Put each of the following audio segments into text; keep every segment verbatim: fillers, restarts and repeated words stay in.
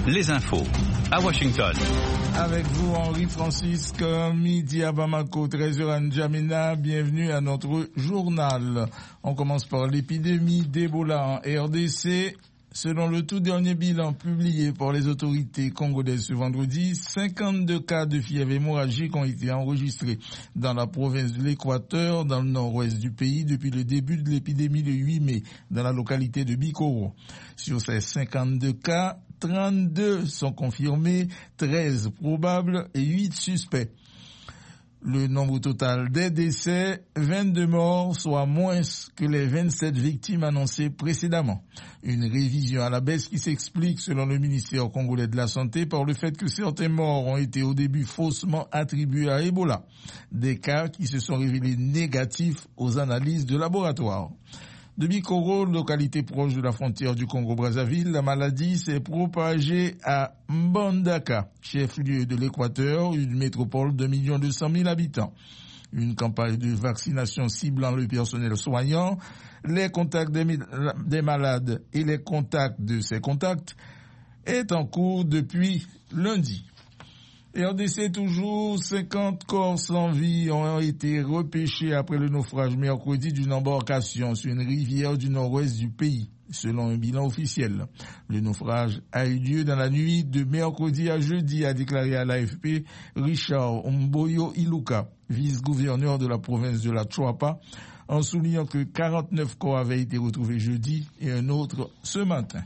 les infos à Washington. Avec vous, Henri-Francis, midi à Bamako, treize heures à N'Djamena. Bienvenue à notre journal. On commence par l'épidémie d'Ebola en R D C. Selon le tout dernier bilan publié par les autorités congolaises ce vendredi, cinquante-deux cas de fièvre hémorragique ont été enregistrés dans la province de l'Équateur, dans le nord-ouest du pays, depuis le début de l'épidémie le huit mai, dans la localité de Bikoro. Sur ces cinquante-deux cas, trente-deux sont confirmés, treize probables et huit suspects. Le nombre total des décès, vingt-deux morts, soit moins que les vingt-sept victimes annoncées précédemment. Une révision à la baisse qui s'explique, selon le ministère congolais de la Santé, par le fait que certains morts ont été au début faussement attribués à Ebola. Des cas qui se sont révélés négatifs aux analyses de laboratoire. De Bikoro, localité proche de la frontière du Congo-Brazzaville, la maladie s'est propagée à Mbandaka, chef-lieu de l'Équateur, une métropole de un million deux cent mille habitants. Une campagne de vaccination ciblant le personnel soignant, les contacts des, des malades et les contacts de ces contacts est en cours depuis lundi. R D C toujours, cinquante corps sans vie ont été repêchés après le naufrage mercredi d'une embarcation sur une rivière du nord-ouest du pays, selon un bilan officiel. Le naufrage a eu lieu dans la nuit de mercredi à jeudi, a déclaré à l'A F P Richard Mboyo Iluka, vice-gouverneur de la province de la Choapa, en soulignant que quarante-neuf corps avaient été retrouvés jeudi et un autre ce matin.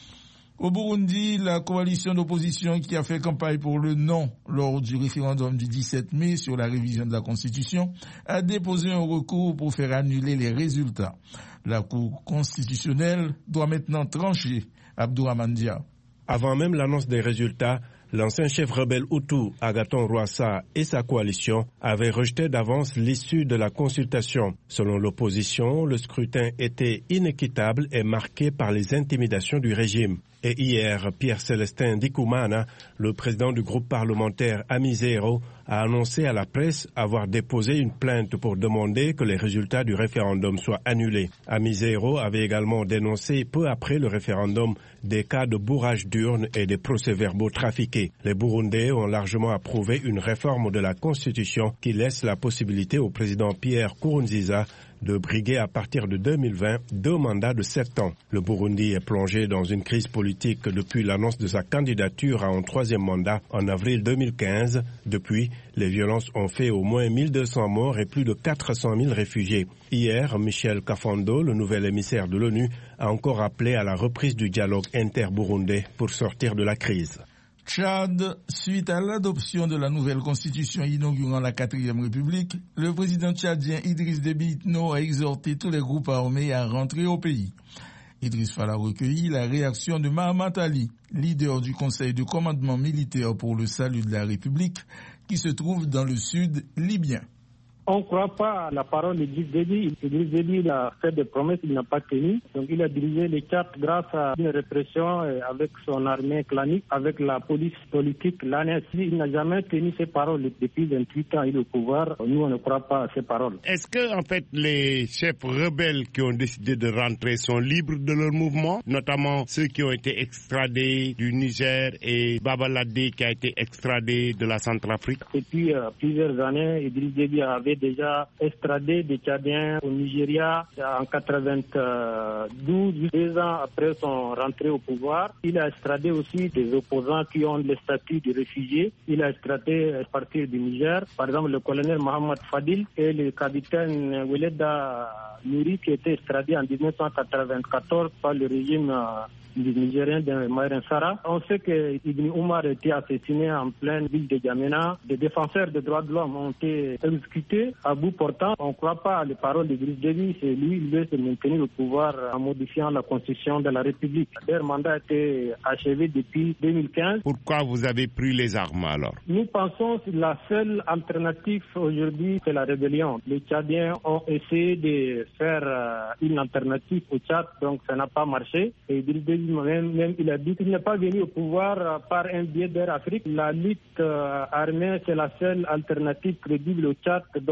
Au Burundi, la coalition d'opposition qui a fait campagne pour le non lors du référendum du dix-sept mai sur la révision de la Constitution a déposé un recours pour faire annuler les résultats. La Cour constitutionnelle doit maintenant trancher. Abdourahmane Dia. Avant même l'annonce des résultats, l'ancien chef rebelle Hutu, Agathon Rwasa, et sa coalition avaient rejeté d'avance l'issue de la consultation. Selon l'opposition, le scrutin était inéquitable et marqué par les intimidations du régime. Et hier, Pierre-Célestin Ndikoumana, le président du groupe parlementaire Amizero, a annoncé à la presse avoir déposé une plainte pour demander que les résultats du référendum soient annulés. Amizero avait également dénoncé peu après le référendum des cas de bourrage d'urnes et des procès-verbaux trafiqués. Les Burundais ont largement approuvé une réforme de la Constitution qui laisse la possibilité au président Pierre Nkurunziza de briguer à partir de deux mille vingt deux mandats de sept ans. Le Burundi est plongé dans une crise politique depuis l'annonce de sa candidature à un troisième mandat en avril deux mille quinze. Depuis, les violences ont fait au moins mille deux cents morts et plus de quatre cent mille réfugiés. Hier, Michel Kafando, le nouvel émissaire de l'ONU, a encore appelé à la reprise du dialogue inter-burundais pour sortir de la crise. Tchad, suite à l'adoption de la nouvelle constitution inaugurant la quatrième République, le président tchadien Idriss Déby Itno a exhorté tous les groupes armés à rentrer au pays. Idriss Fall a recueilli la réaction de Mahamat Ali, leader du Conseil de commandement militaire pour le salut de la République, qui se trouve dans le sud libyen. On ne croit pas à la parole d'Idriss Déby. Idriss Déby il a fait des promesses qu'il n'a pas tenues. Donc il a dirigé le Tchad grâce à une répression avec son armée clanique, avec la police politique, l'A N S. Il n'a jamais tenu ses paroles depuis vingt-huit ans. Il est au pouvoir. Nous, on ne croit pas à ses paroles. Est-ce que, en fait, les chefs rebelles qui ont décidé de rentrer sont libres de leur mouvement, notamment ceux qui ont été extradés du Niger et Babaladé qui a été extradé de la Centrafrique? Depuis euh, plusieurs années, Idriss Déby avait déjà extradé des Tchadiens au Nigeria en quatre-vingt-douze, deux ans après son rentrée au pouvoir. Il a extradé aussi des opposants qui ont le statut de réfugiés. Il a extradé à partir du Niger, par exemple le colonel Mohamed Fadil et le capitaine Weleda Nouri qui étaient extradés en dix-neuf cent quatre-vingt-quatorze par le régime du Nigérien de Maïren Sarr. On sait que Ibn Omar a été assassiné en pleine ville de N'Djamena. Des défenseurs des droits de l'homme ont été exécutés à bout portant. On ne croit pas les paroles d'Idriss Déby. C'est lui, il veut se maintenir au pouvoir en modifiant la constitution de la République. Leur mandat a été achevé depuis deux mille quinze. Pourquoi vous avez pris les armes alors? Nous pensons que la seule alternative aujourd'hui, c'est la rébellion. Les Tchadiens ont essayé de faire une alternative au Tchad, donc ça n'a pas marché. Et Idriss Déby Même, même, il a dit qu'il n'est pas venu au pouvoir euh, par un biais d'Air Afrique. La lutte euh, armée, c'est la seule alternative crédible au Tchad. Donc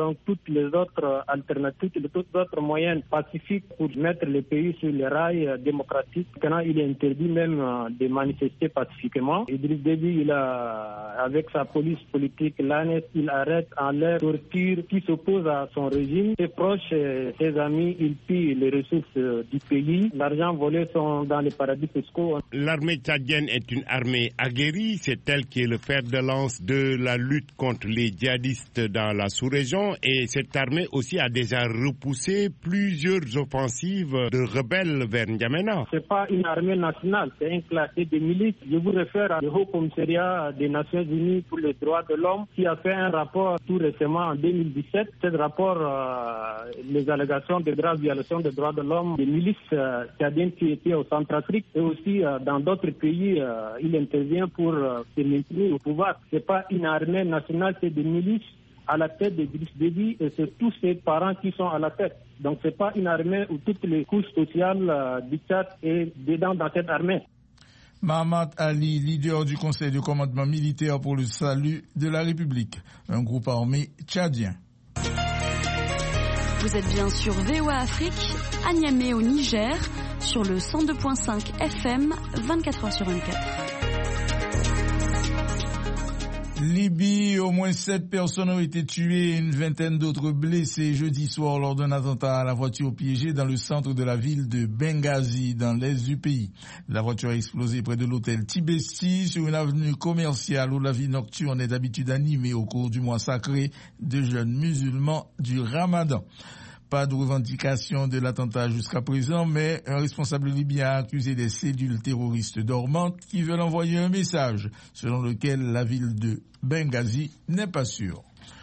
donc toutes les autres alternatives, toutes les autres moyens pacifiques pour mettre le pays sur les rails démocratiques. Maintenant, il est interdit même de manifester pacifiquement. Idriss Déby, il a, avec sa police politique, l'A N S, il arrête en l'air torture qui s'oppose à son régime. Ses proches, ses amis, ils pillent les ressources du pays. L'argent volé sont dans les paradis fiscaux. L'armée tchadienne est une armée aguerrie. C'est elle qui est le fer de lance de la lutte contre les djihadistes dans la sous-région. Et cette armée aussi a déjà repoussé plusieurs offensives de rebelles vers N'Djamena. C'est pas une armée nationale, c'est un classé de milices. Je vous réfère au Haut Commissariat des Nations Unies pour les droits de l'homme qui a fait un rapport tout récemment en deux mille dix-sept. Ce rapport, euh, les allégations de graves violations des droits de l'homme des milices euh, tchadiennes qui étaient au Centrafrique et aussi euh, dans d'autres pays, euh, il intervient pour euh, se maintenir au pouvoir. C'est pas une armée nationale, c'est des milices à la tête d'Idriss Déby et c'est tous ses parents qui sont à la tête. Donc c'est pas une armée où toutes les couches sociales euh, du Tchad est dedans dans cette armée. Mahamat Ali, leader du Conseil de commandement militaire pour le salut de la République, un groupe armé tchadien. Vous êtes bien sur V O A Afrique, à Niamey au Niger, sur le cent deux virgule cinq F M, vingt-quatre heures sur vingt-quatre. Libye, au moins sept personnes ont été tuées et une vingtaine d'autres blessées jeudi soir lors d'un attentat à la voiture piégée dans le centre de la ville de Benghazi, dans l'est du pays. La voiture a explosé près de l'hôtel Tibesti, sur une avenue commerciale où la vie nocturne est d'habitude animée au cours du mois sacré de jeunes musulmans du Ramadan. Pas de revendication de l'attentat jusqu'à présent, mais un responsable libyen a accusé des cellules terroristes dormantes qui veulent envoyer un message selon lequel la ville de Benghazi n'est pas sûre.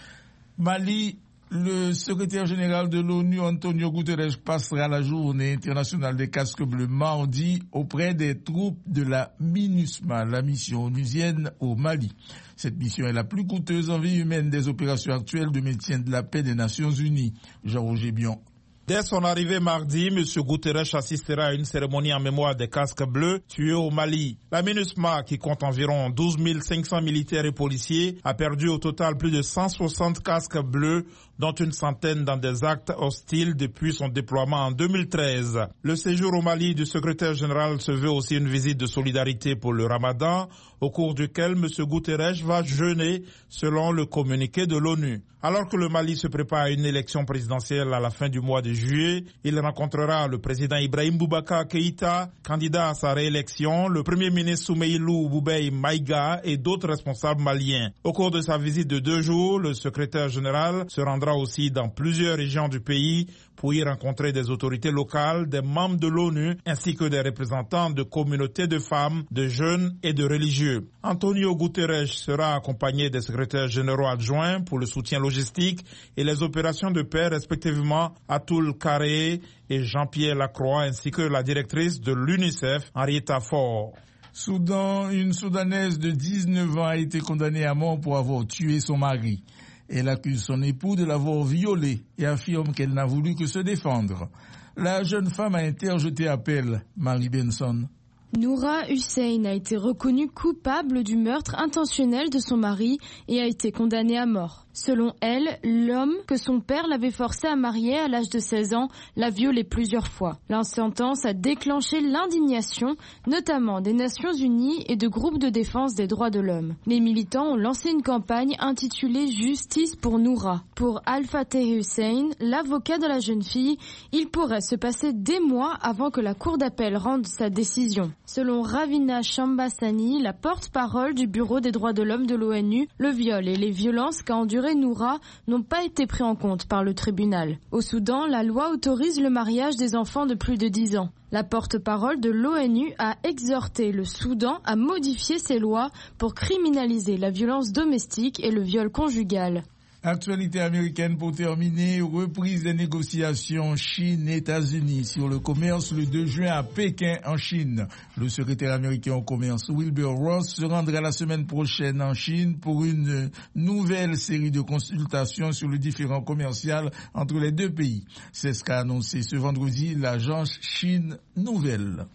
Mali, le secrétaire général de l'ONU, Antonio Guterres, passera la journée internationale des casques bleus mardi auprès des troupes de la MINUSMA, la mission onusienne au Mali. Cette mission est la plus coûteuse en vie humaine des opérations actuelles de maintien de la paix des Nations Unies. Jean-Roger Bion. Dès son arrivée mardi, M. Guterres assistera à une cérémonie en mémoire des casques bleus tués au Mali. La MINUSMA, qui compte environ douze mille cinq cents militaires et policiers, a perdu au total plus de cent soixante casques bleus, dont une centaine dans des actes hostiles depuis son déploiement en deux mille treize. Le séjour au Mali du secrétaire général se veut aussi une visite de solidarité pour le Ramadan, au cours duquel M. Guterres va jeûner selon le communiqué de l'ONU. Alors que le Mali se prépare à une élection présidentielle à la fin du mois de juillet, il rencontrera le président Ibrahim Boubacar Keïta, candidat à sa réélection, le premier ministre Soumeïlou Boubèye Maïga et d'autres responsables maliens. Au cours de sa visite de deux jours, le secrétaire général se rendra aussi dans plusieurs régions du pays pour y rencontrer des autorités locales, des membres de l'ONU ainsi que des représentants de communautés de femmes, de jeunes et de religieux. Antonio Guterres sera accompagné des secrétaires généraux adjoints pour le soutien logistique et les opérations de paix respectivement Atul Carré et Jean-Pierre Lacroix ainsi que la directrice de l'UNICEF, Henrietta Ford. Soudan, une Soudanaise de dix-neuf ans a été condamnée à mort pour avoir tué son mari. Elle accuse son époux de l'avoir violée et affirme qu'elle n'a voulu que se défendre. La jeune femme a interjeté appel, Marie Benson. Noura Hussein a été reconnue coupable du meurtre intentionnel de son mari et a été condamnée à mort. Selon elle, l'homme que son père l'avait forcé à marier à l'âge de seize ans l'a violée plusieurs fois. La sentence a déclenché l'indignation, notamment des Nations Unies et de groupes de défense des droits de l'homme. Les militants ont lancé une campagne intitulée « Justice pour Noura ». Pour Al-Fateh Hussein, l'avocat de la jeune fille, il pourrait se passer des mois avant que la cour d'appel rende sa décision. Selon Ravina Shambasani, la porte-parole du Bureau des droits de l'homme de l'ONU, le viol et les violences qu'a enduré Noura n'ont pas été pris en compte par le tribunal. Au Soudan, la loi autorise le mariage des enfants de plus de dix ans. La porte-parole de l'ONU a exhorté le Soudan à modifier ses lois pour criminaliser la violence domestique et le viol conjugal. Actualité américaine pour terminer, reprise des négociations Chine-États-Unis sur le commerce le deux juin à Pékin en Chine. Le secrétaire américain au commerce Wilbur Ross se rendra la semaine prochaine en Chine pour une nouvelle série de consultations sur le différend commercial entre les deux pays. C'est ce qu'a annoncé ce vendredi l'agence Chine Nouvelle.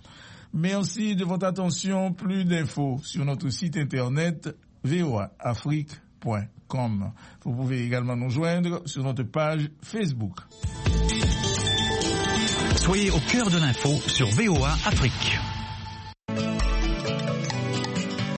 Merci de votre attention. Plus d'infos sur notre site internet v o a afrique point com. Vous pouvez également nous joindre sur notre page Facebook. Soyez au cœur de l'info sur V O A Afrique.